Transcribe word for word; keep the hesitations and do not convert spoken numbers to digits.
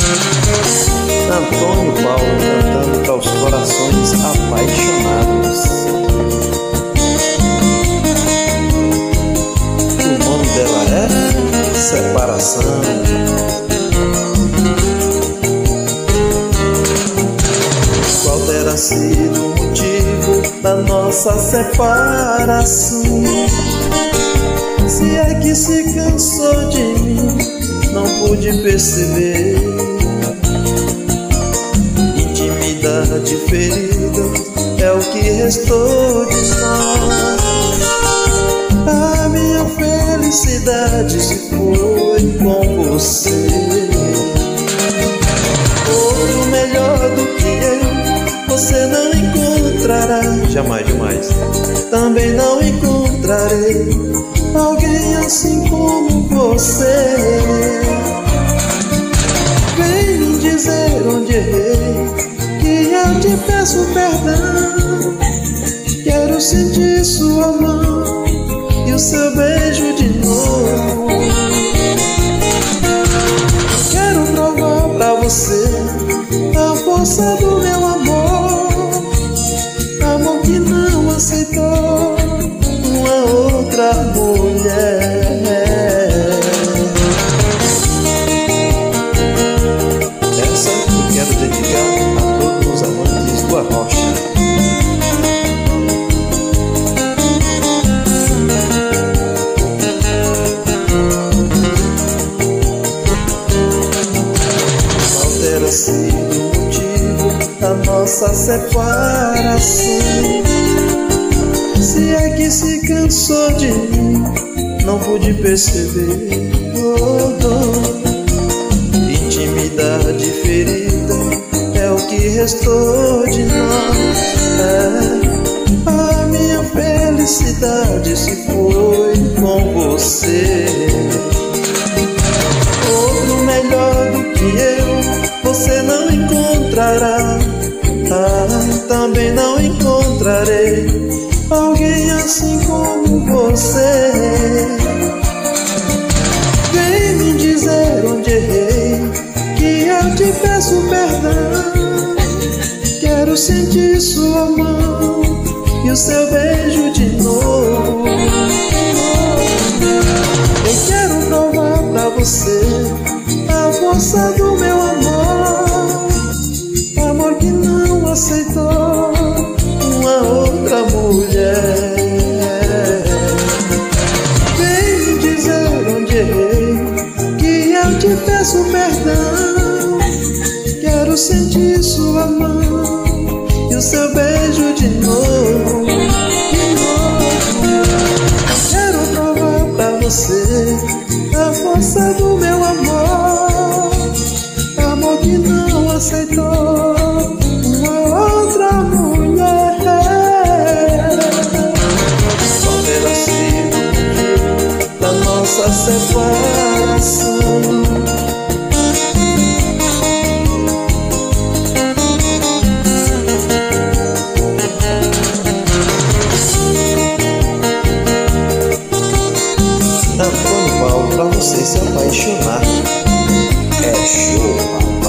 Antônio Paulo cantando para os corações apaixonados. O nome dela é Separação. Qual terá sido o motivo da nossa separação? Se é que se cansou de mim, não pude perceber. Intimidade ferida é o que restou de nós. A minha felicidade se foi com você. Outro melhor do que eu você não encontrará. Jamais, jamais. Também não encontrarei alguém assim como você. Vem me dizer onde errei, que eu te peço perdão. Quero sentir sua mão e o seu beijo de novo. Quero provar pra você a força do meu amor, amor que não aceitou uma outra mulher. Essa eu quero dedicar a todos os amantes do Arrocha. Qual terá sido o motivo da nossa separação? Se é que se cansou de mim, não pude perceber. Oh, oh. Intimidade ferida é o que restou de nós. É. A minha felicidade se foi com você. Outro melhor do que eu você não encontrará. Ah, também não encontrarei alguém assim como você. Vem me dizer onde errei, que eu te peço perdão. Quero sentir sua mão e o seu beijo de novo. Eu quero provar pra você a força do meu amor, amor que não aceitou uma outra mulher. Vem me dizer onde errei, que eu te peço perdão. Quero sentir sua mão e o seu beijo de novo, de novo. Quero provar pra você a força do meu amor, amor que não aceitou uma outra mulher. Qual terá sido o motivo da nossa separação? Antônio Paulo, pra você se apaixonar. É show.